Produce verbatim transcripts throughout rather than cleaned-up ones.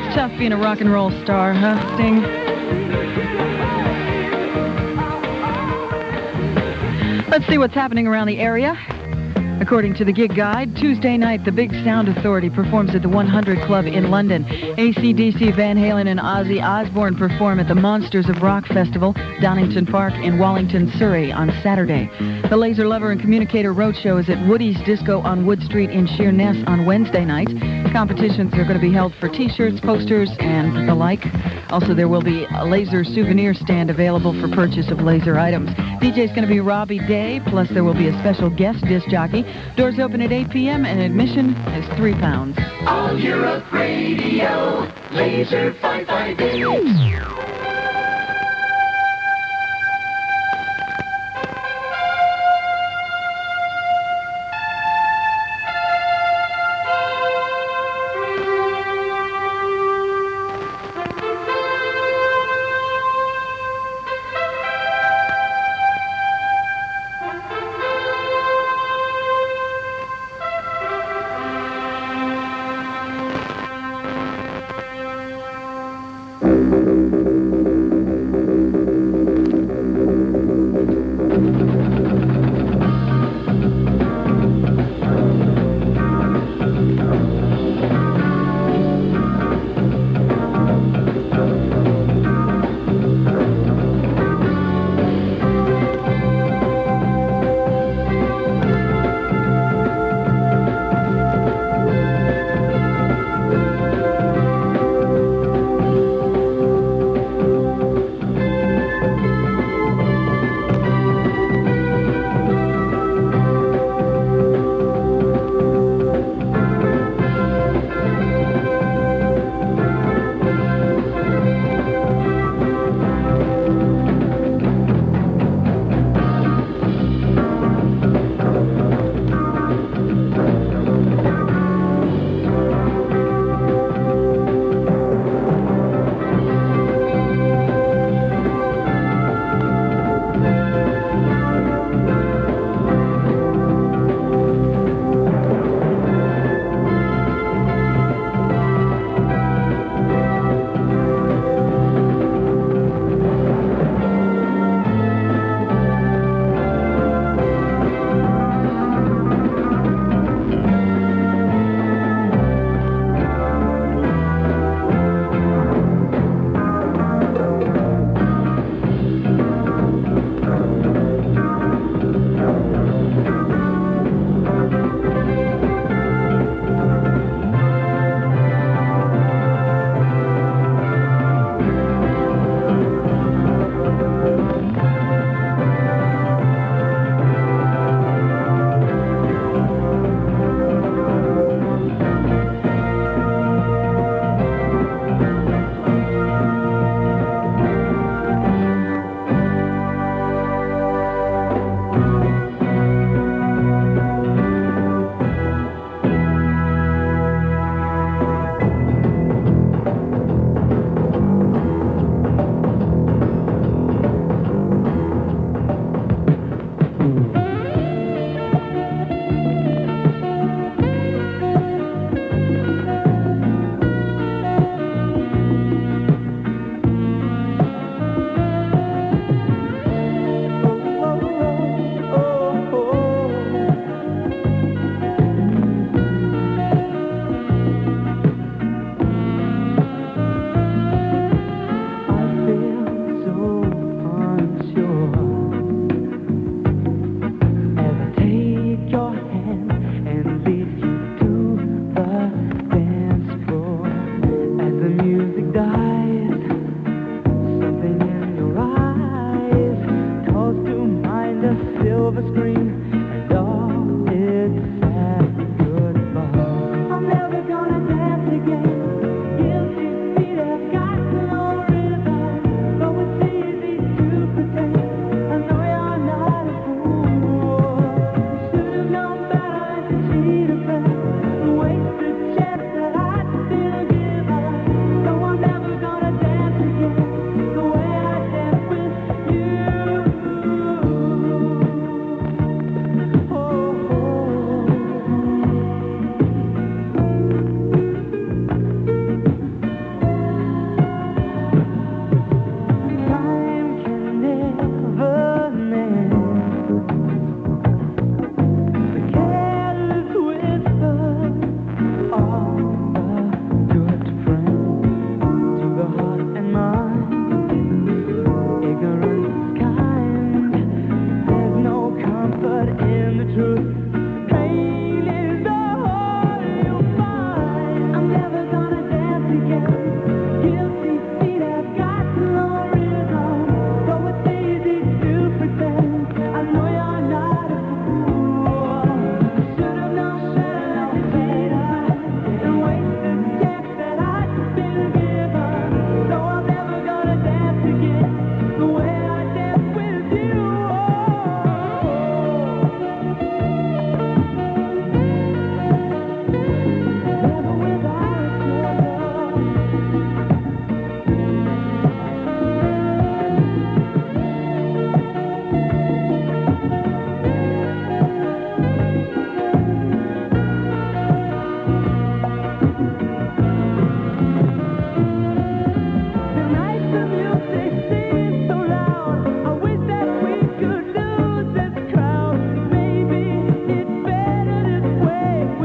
It's tough being a rock and roll star, huh, Sting? Let's see what's happening around the area. According to the gig guide, Tuesday night, the Big Sound Authority performs at the one hundred Club in London. A C D C, Van Halen, and Ozzy Osbourne perform at the Monsters of Rock Festival, Donington Park in Wallington, Surrey on Saturday. The Laser Lover and Communicator Roadshow is at Woody's Disco on Wood Street in Sheerness on Wednesday night. Competitions are going to be held for T-shirts, posters, and the like. Also, there will be a laser souvenir stand available for purchase of laser items. D J's going to be Robbie Day, plus there will be a special guest disc jockey. Doors open at eight p.m. and admission is three pounds. All Europe Radio, Laser five five eight. Thank you.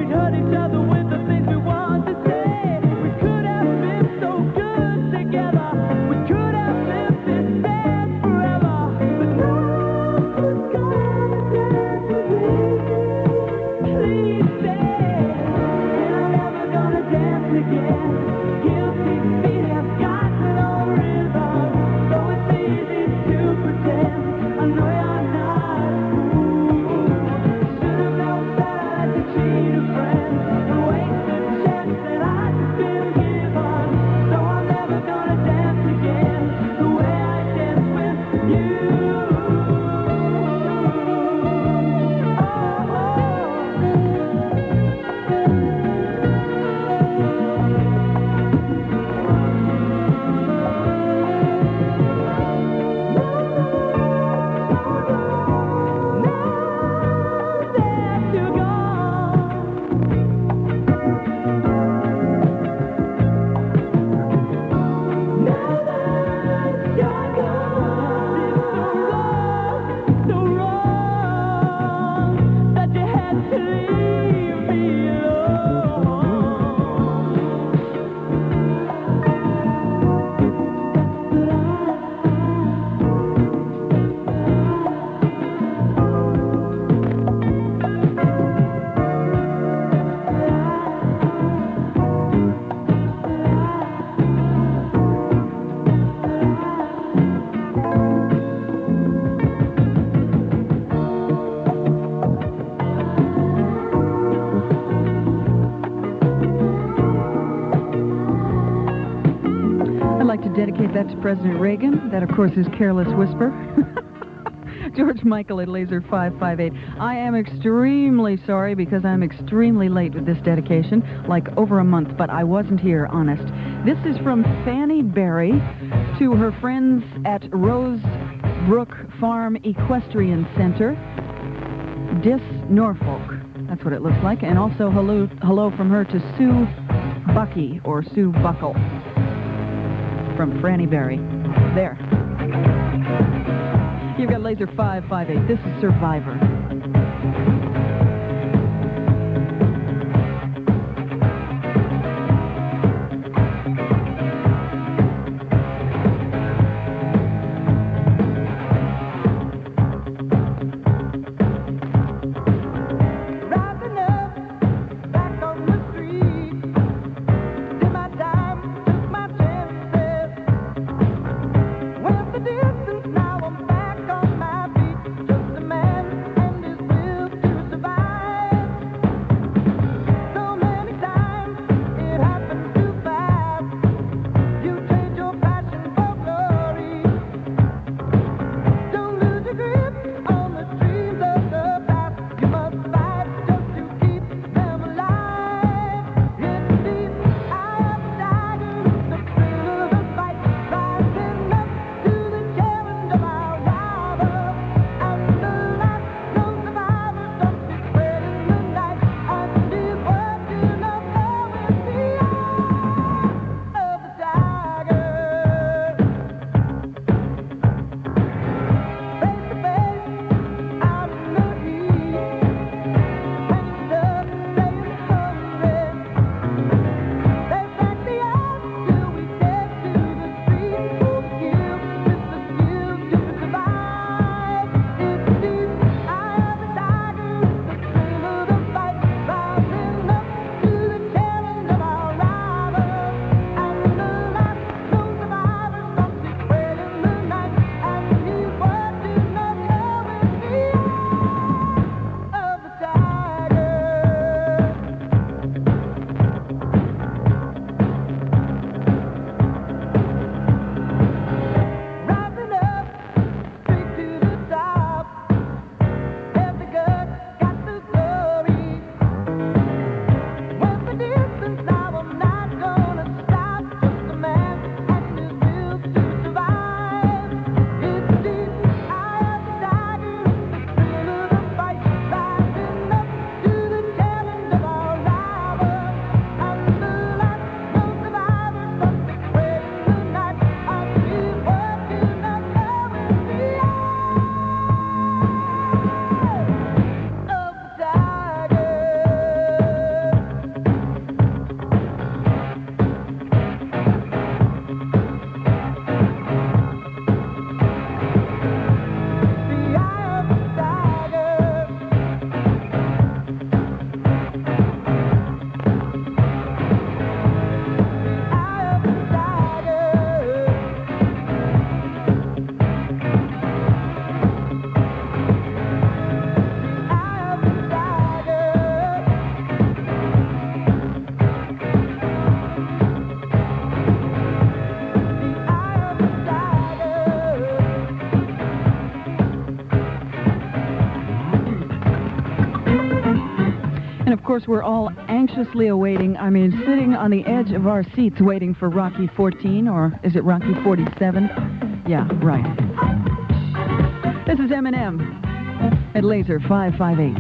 Dedicate that to President Reagan. That, of course, is Careless Whisper. George Michael at Laser five five eight. I am extremely sorry because I'm extremely late with this dedication, like over a month, but I wasn't here, honest. This is from Fanny Berry to her friends at Rosebrook Farm Equestrian Center, Dis, Norfolk. That's what it looks like. And also hello, hello from her to Sue Bucky, or Sue Buckle. From Franny Berry. There. You've got Laser five five eight. This is Survivor. Distance, now I'm back on my feet, just a man and course, we're all anxiously awaiting, I mean, sitting on the edge of our seats waiting for Rocky fourteen, or is it Rocky forty-seven? Yeah, right. This is Eminem at Laser five five eight.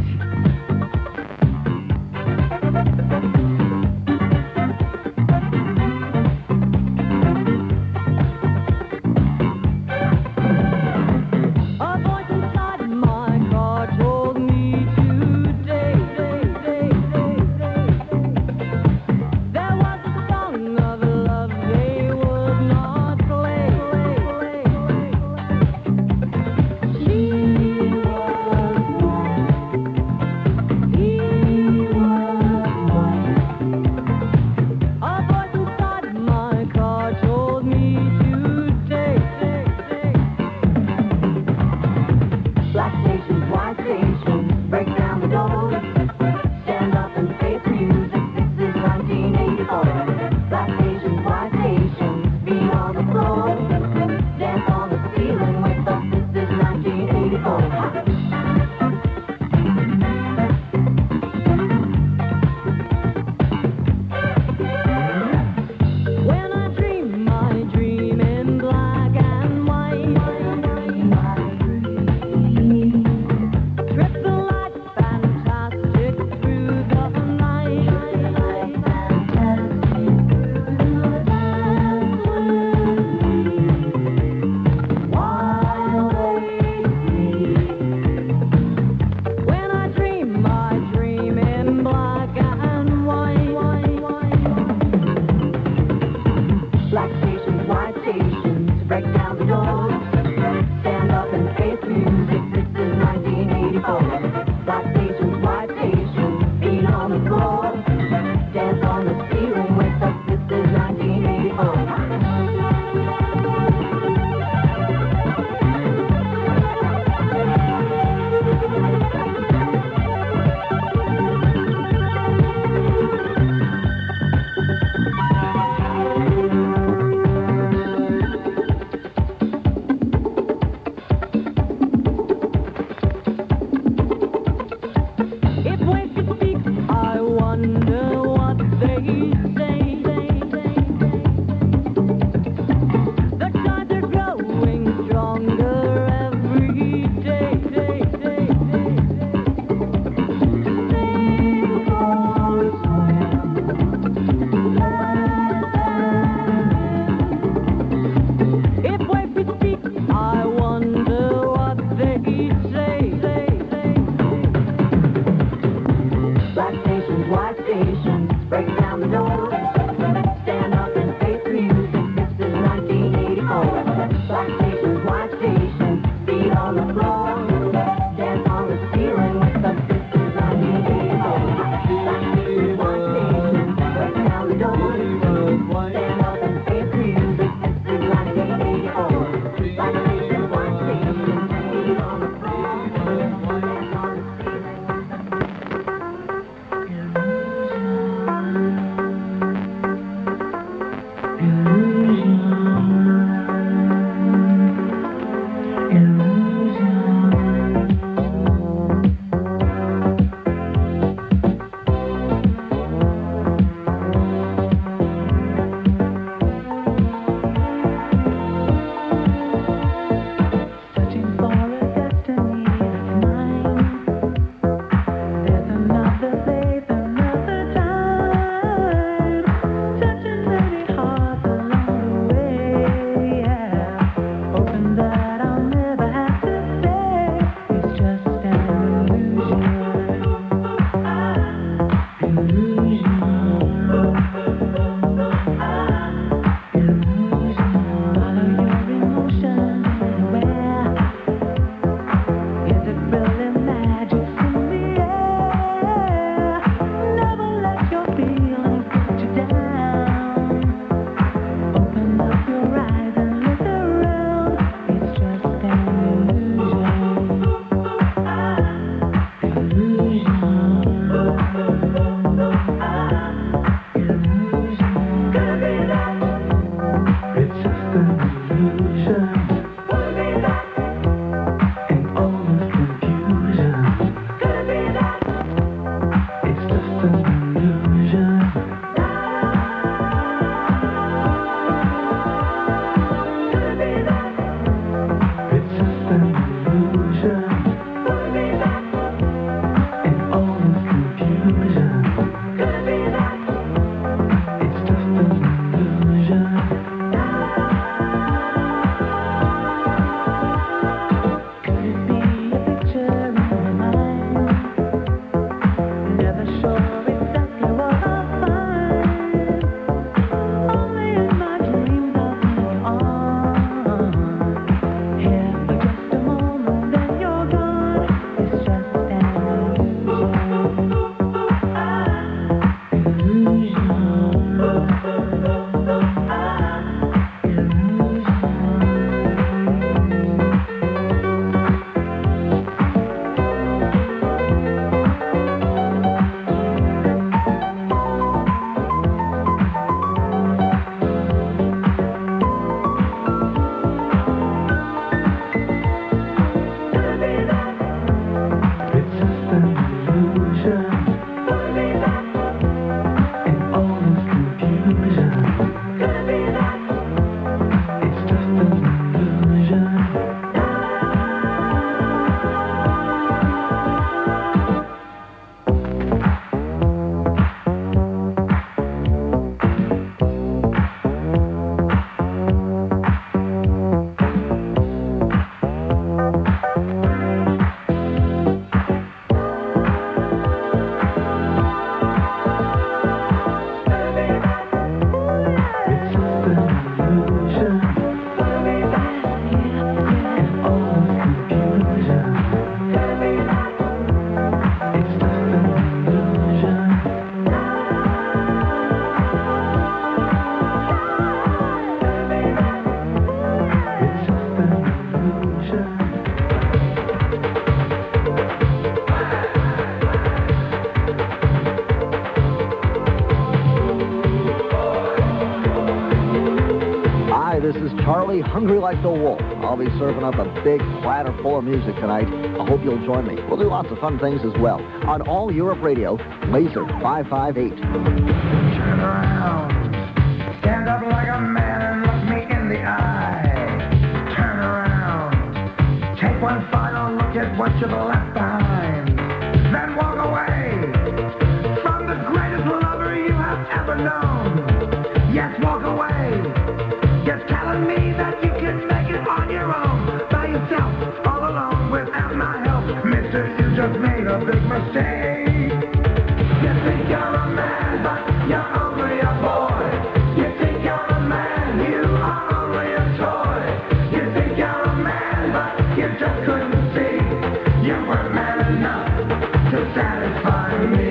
this is Charlie, hungry like the wolf. I'll be serving up a big platter full of music tonight. I hope you'll join me. We'll do lots of fun things as well. On All Europe Radio, Laser five five eight. Turn around. Stand up like a man and look me in the eye. Turn around. Take one final look at what you've left behind. Then walk away from the greatest lover you have ever known. Yes, walk away. You're telling me that you can make it on your own, by yourself, all alone, without my help. Mister, you just made a big mistake. You think you're a man, but you're only a boy. You think you're a man, you are only a toy. You think you're a man, but you just couldn't see. You weren't man enough to satisfy me.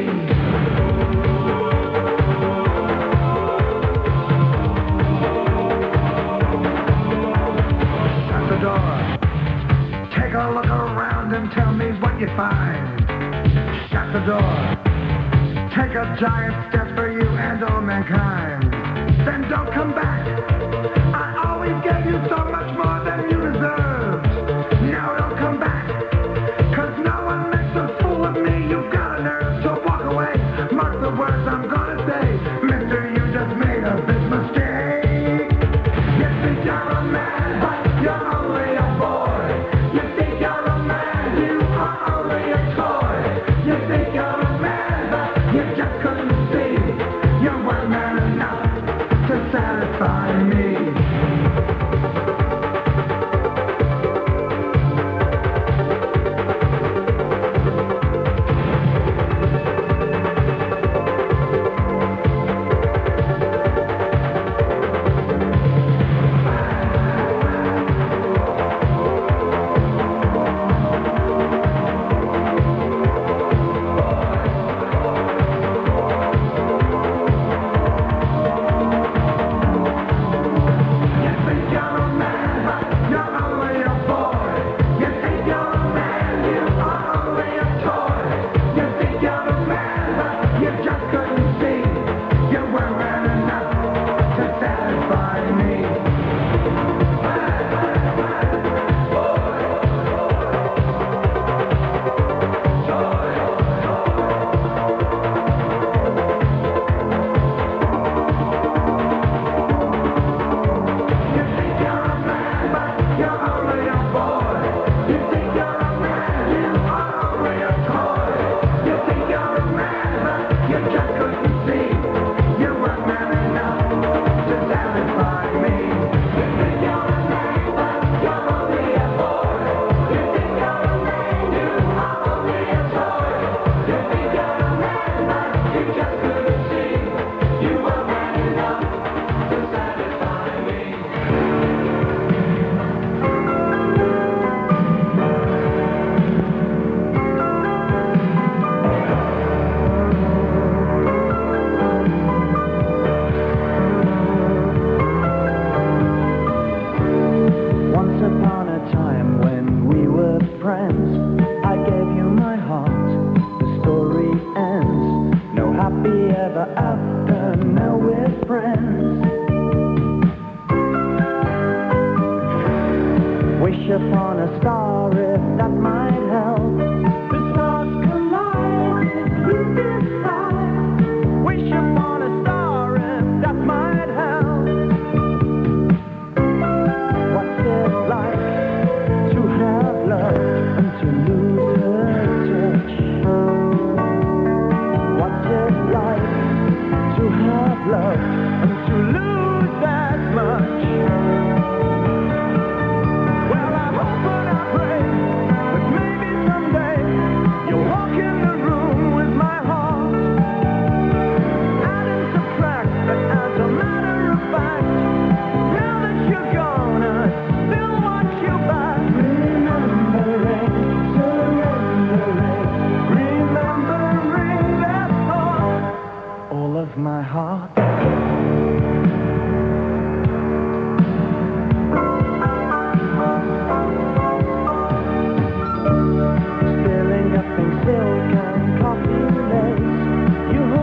Take a look around and tell me what you find. Shut the door. Take a giant step for you and all mankind. Then don't come back. I always gave you so much more than you deserved. Now don't come back. Cause no one makes a fool of me. You've got a nerve to walk away. Mark the words I'm gonna say. Mister, you just made a big mistake. You think you're a man, but you're only a boy. You think you're a man, you are only a toy. You think you're a man, but you just couldn't see. You weren't man enough to satisfy me.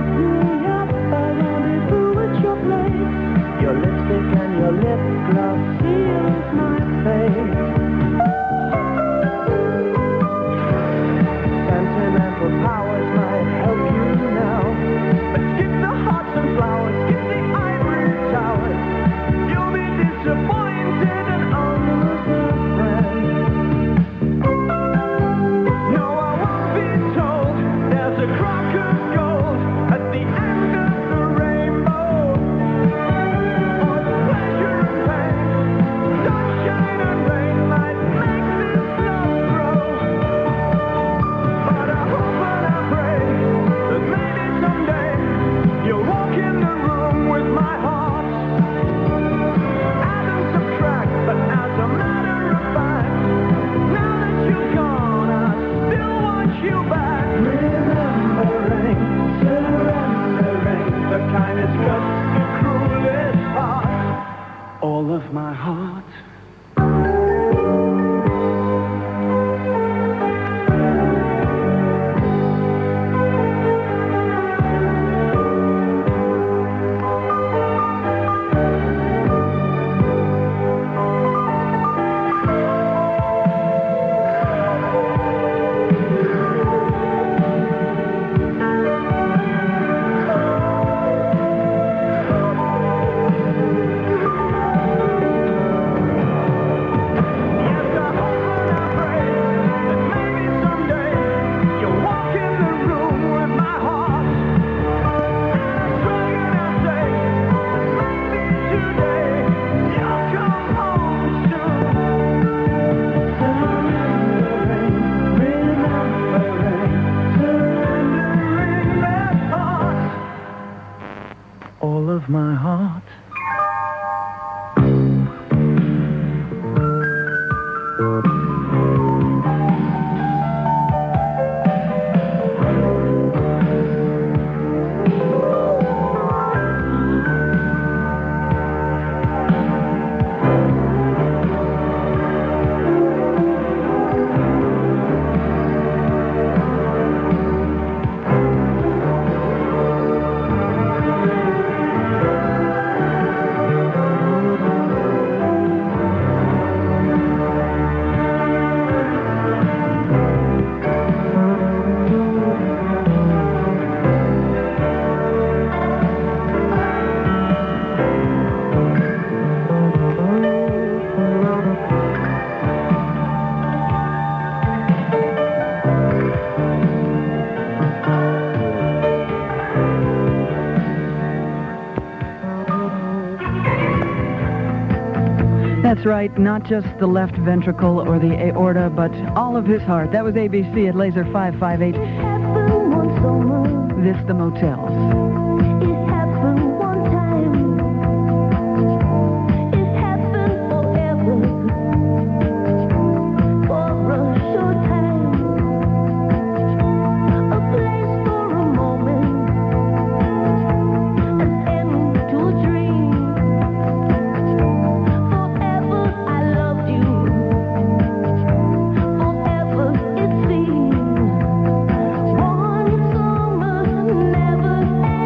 Your lipstick and your lip gloss of my heart. All of my heart. That's right, not just the left ventricle or the aorta, but all of his heart. That was A B C at Laser five five eight. This, the Motels. Never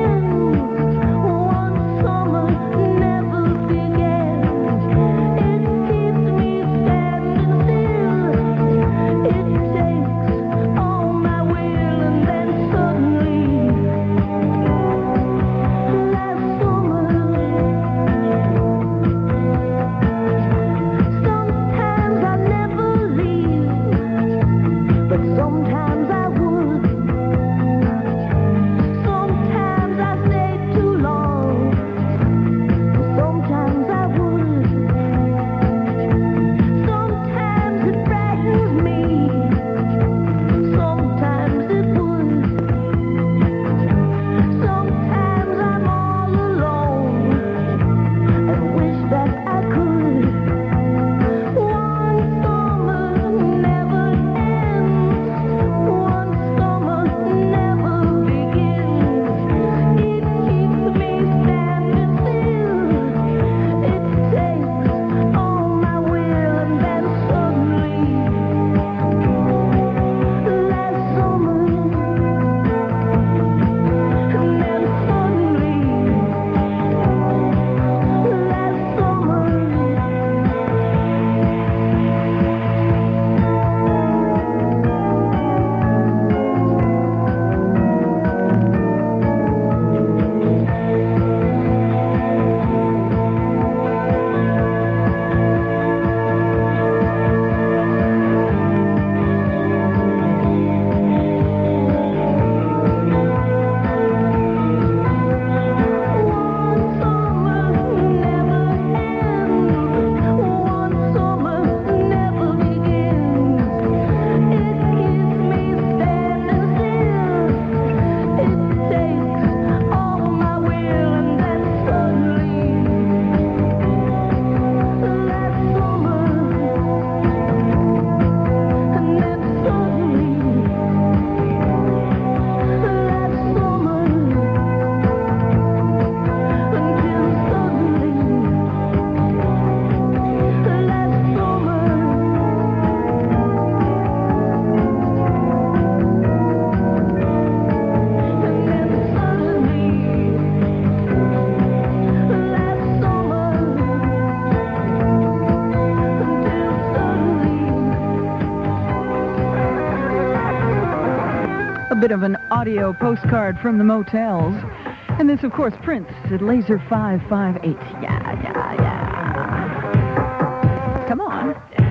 bit of an audio postcard from the motels. And this, of course, Prince at Laser five five eight. Yeah, yeah, yeah. Come on.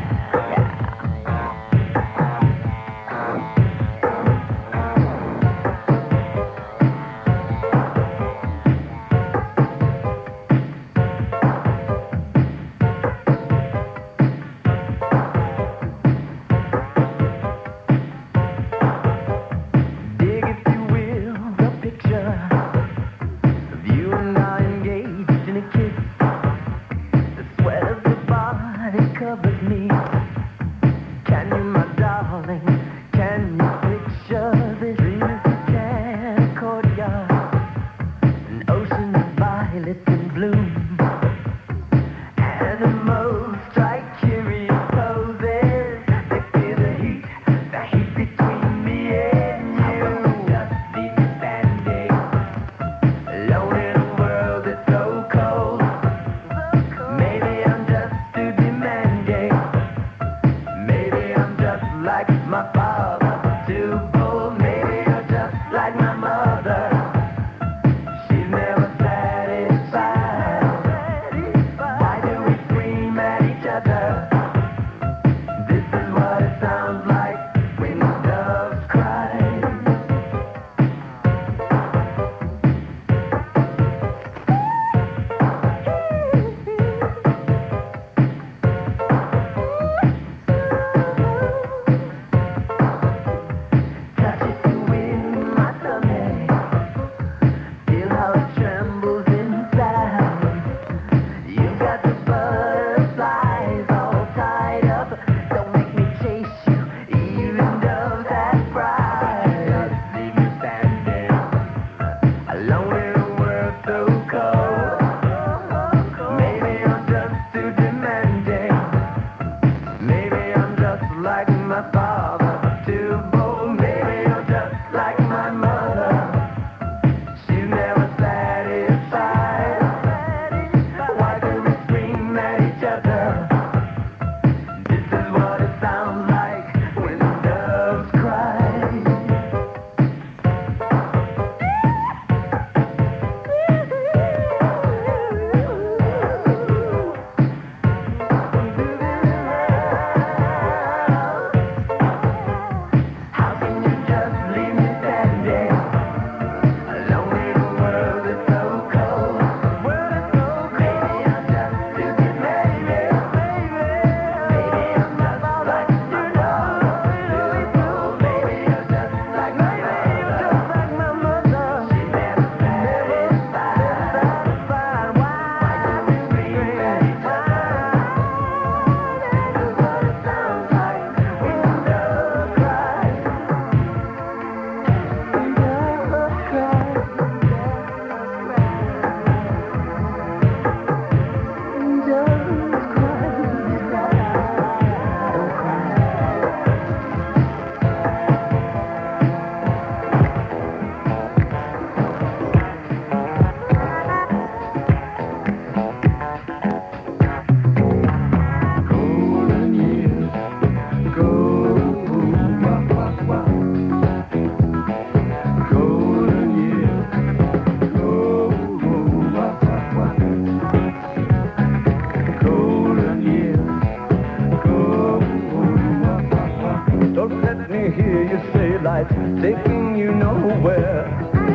Taking you nowhere.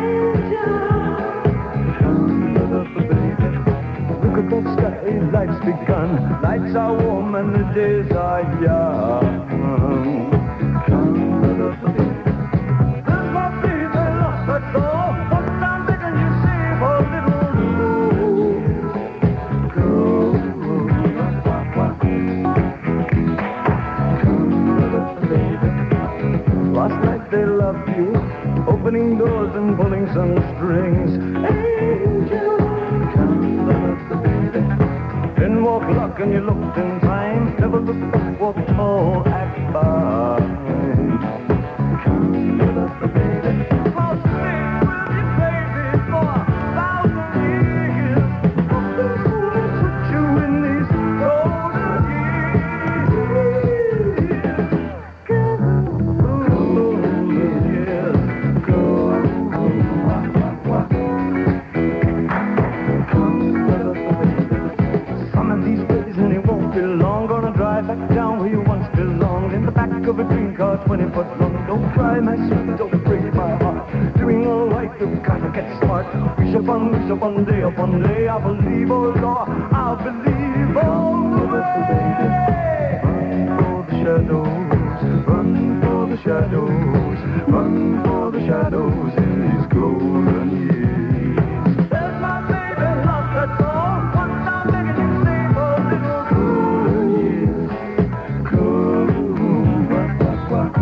Look at that sky, life's begun. Nights are warm and the days are young. There's my baby lost her door, but I'm begging you save a little more. Last night they loved you, opening doors and pulling some strings. Angel, come love the baby. Then walk luck and you looked in time. Never looked up, walk tall, act fine. Come love the baby. I'll stay with you, baby, for a thousand years. Nothing's gonna put you in these golden years. Golden years. twenty-foot run. Don't cry, my sweet, don't break my heart. Doing all right, you've got to get smart. Wish upon, wish upon day upon day. I believe, oh Lord, I believe all the way. Run for the shadows, run for the shadows, run for the shadows in these golden years. There's my baby, love, that's all. Once I'm making you save a little golden years. Golden, wah, wah, wah.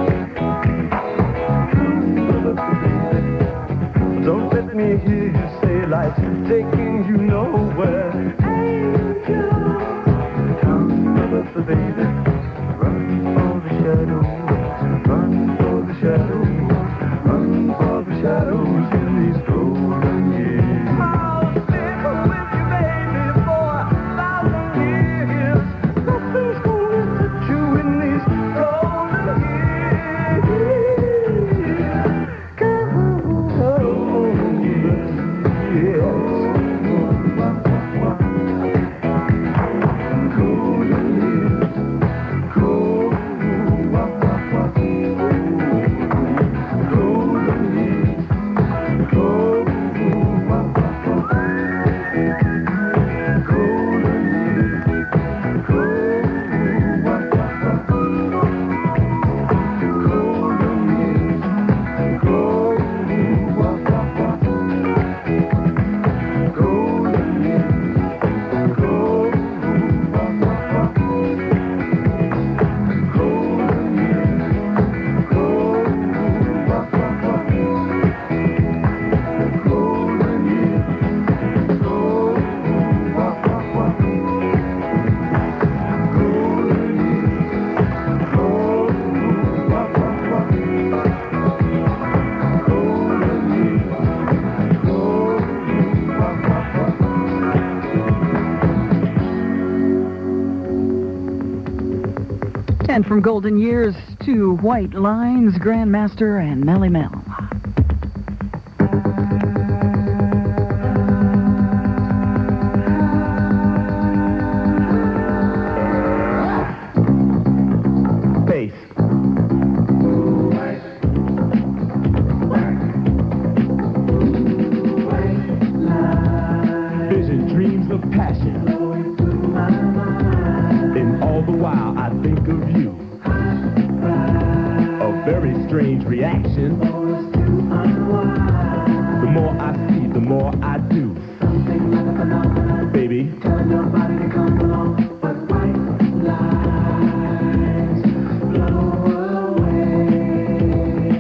Don't let me hear you say life's taking you nowhere. Angel, come with the baby. Run for the shadows, run for the shadows, run for the shadows in these golden years. I'll stick with you, baby, for a thousand years. Nothing's gonna touch you in these golden years. Golden years. And from Golden Years to White Lines, Grandmaster and Melly Mel. Bass. Vision, dreams of passion. And all the while I think of you. A very strange reaction. The more I see, the more I do. Baby. Tell your body to come along, but white lies blow away.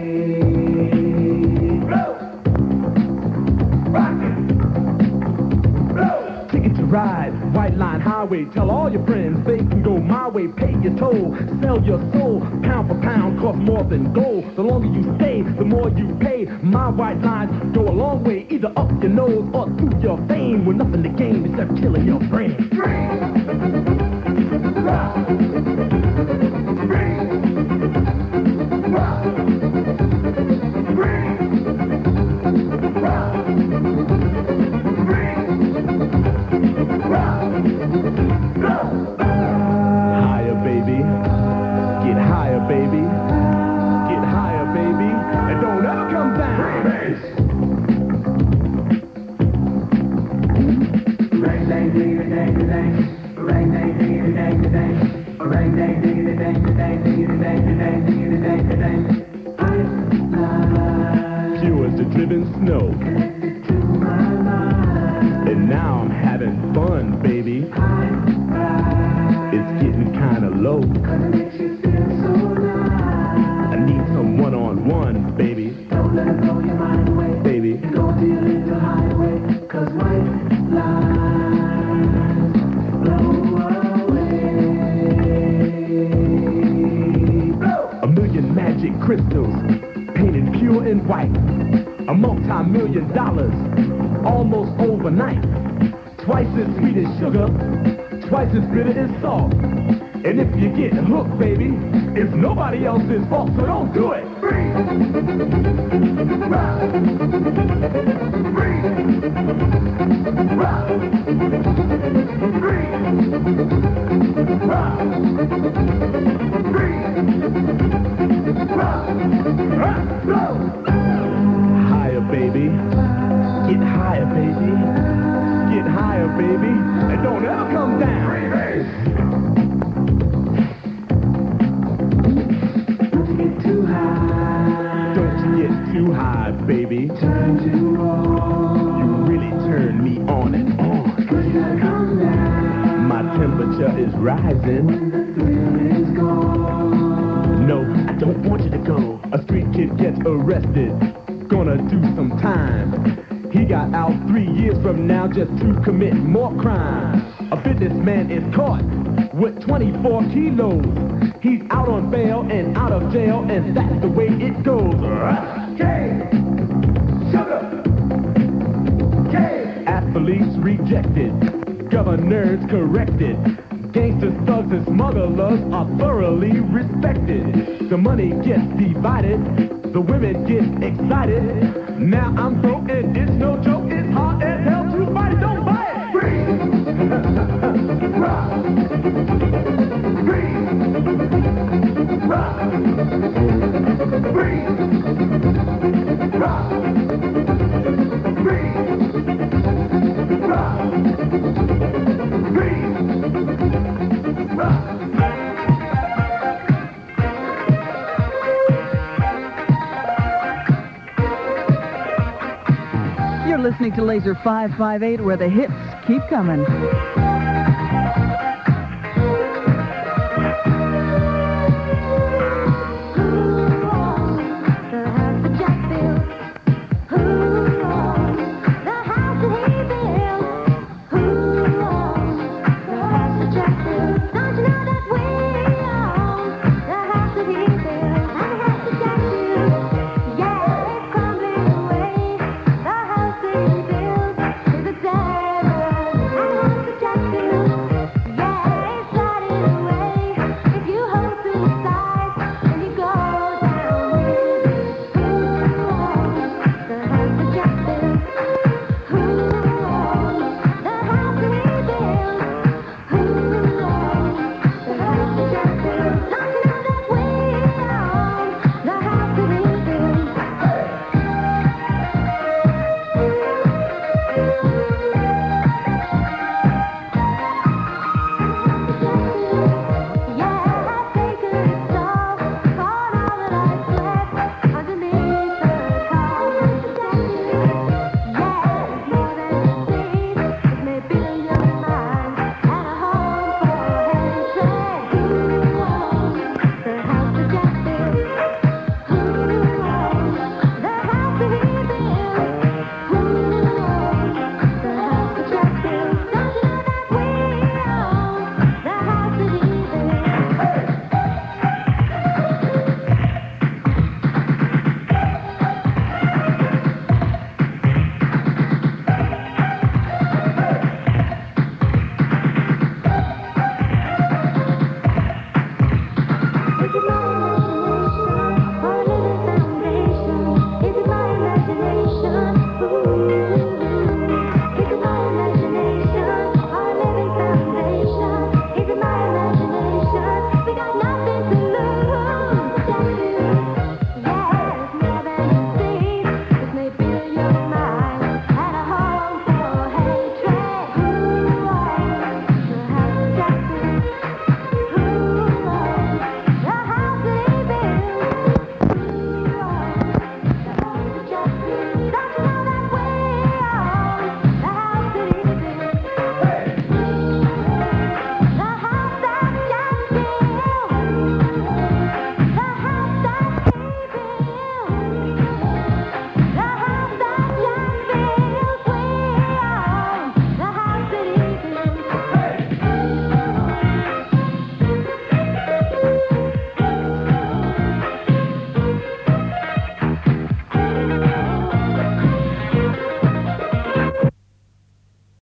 Blow! Rock it! Blow! Ticket to ride, White Line Highway. Tell all your friends they can go my way. Pay your toll, sell your soul. Pound for pound, cost more than gold. The longer you stay, the more you pay. My white lines go a long way, either up your nose or through your vein. With nothing to gain except killing your brain. Higher, baby. Get higher, baby. Get higher, baby. And don't ever come down. Ring, dang, ding, dang, dang. Ring, dang, ding, dang, dang. Ring, dang, ding, dang, dang, ding, dang, dang, ding, dang, dang. Pure as the driven snow. And now I'm having fun, baby. It's getting kinda low. I need some one-on-one, baby. Don't let it blow your mind away. Baby. Go to your little highway. Cause white lines blow away. Blow. A million magic crystals painted pure and white. A multi-million dollars almost overnight. Twice as sweet as sugar, twice as bitter as salt. And if you get hooked, baby, it's nobody else's fault, so don't do it. Free. Rock. Free. Rock. Free. Rock. Free. baby. Get higher, baby, and don't ever come down. Don't get too high. Don't get too high, baby. Turn you on. You really turn me on and on. But you gotta calm down. My temperature is rising. When the thrill is gone. No, I don't want you to go. A street kid gets arrested, gonna do some time. He got out three years from now just to commit more crimes. A businessman is caught with twenty-four kilos. He's out on bail and out of jail, and that's the way it goes. K. Sugar. K. Athletes rejected, governors corrected. Gangsters, thugs, and smugglers are thoroughly respected. The money gets divided, the women get excited. Now I'm broke and it's no joke, it's hard as hell to fight it, don't buy it! Breathe. Rock. Breathe. Rock. Breathe. Rock. Breathe. Rock. Breathe. Rock. You're listening to Laser five five eight, where the hits keep coming.